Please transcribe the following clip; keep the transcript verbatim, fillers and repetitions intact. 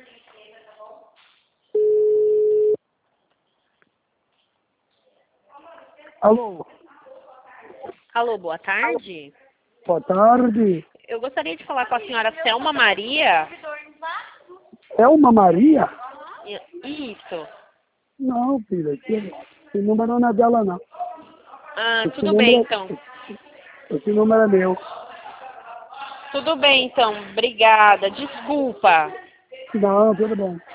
Alô? Alô, boa tarde. Boa tarde. Eu gostaria de falar com a senhora Selma Maria. Selma Maria? Isso. Não, filha, esse, esse número não é dela, não. Ah, Esse tudo bem, número, então. esse número é meu. Tudo bem, então. Obrigada. Desculpa. Não, tudo bem.